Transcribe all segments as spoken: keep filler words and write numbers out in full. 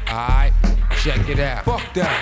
Alright, check it out. Fuck that.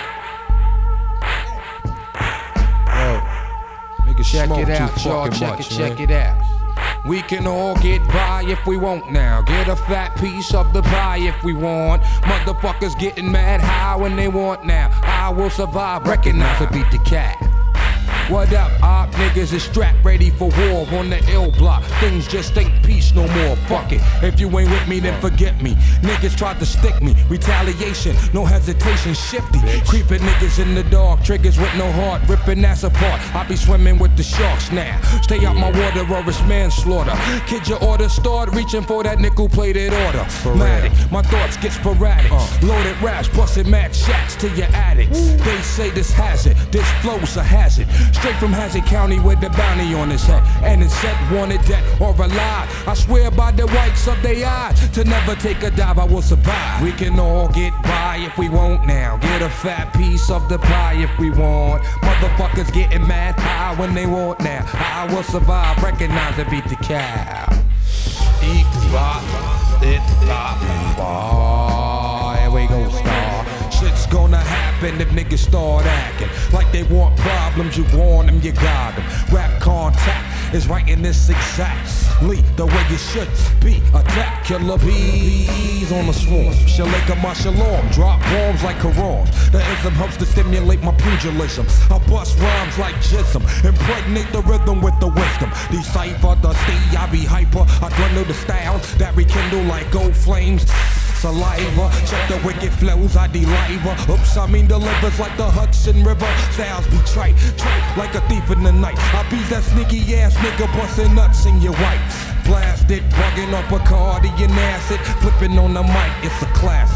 Yo, nigga, check it out, y'all. Check it, check it out. We can all get by if we want now. Get a fat piece of the pie if we want. Motherfuckers getting mad high when they want now. I will survive, recognize and beat the cat. What up, op niggas is strapped ready for war on the ill block. Things just ain't peace no more, fuck it. If you ain't with me, then forget me. Niggas tried to stick me, retaliation, no hesitation, shifty. Bitch. Creeping niggas in the dark, triggers with no heart, ripping ass apart. I be swimming with the sharks now. Stay out my water or it's manslaughter. Kid, your order start reaching for that nickel-plated order. Matic, my thoughts get sporadic. Uh. Loaded raps, busted mad shots to your addicts. Ooh. They say this hazard, this flow's a hazard. Straight from Hazard County with the bounty on his head. And it said wanted, dead or alive. I swear by the whites of their eyes, to never take a dive, I will survive. We can all get by if we want now. Get a fat piece of the pie if we want. Motherfuckers getting mad high when they want now. I will survive, recognize and beat the cow. Eat flop, it flop, bar. Here we go, star. Shit's gonna happen if niggas start acting like they want problems. You want them, you got them. Rap contact is right in this exactly the way you should be. Attack killer bees on the swarm. Shalaka my shalom. Drop bombs like Quran. The ism helps to stimulate my pugilism. I bust rhymes like jism. Impregnate the rhythm with the wisdom. Decipher the state, I be hyper. I dwindle the styles that rekindle like gold flames. Saliva, check the wicked flows, I deliver. Oops, I mean delivers like the Hudson River. Styles be trite, trite like a thief in the night. I be that sneaky ass nigga busting nuts in your white. Blasted, bugging up Bacardi and acid, flipping on the mic, it's a classic.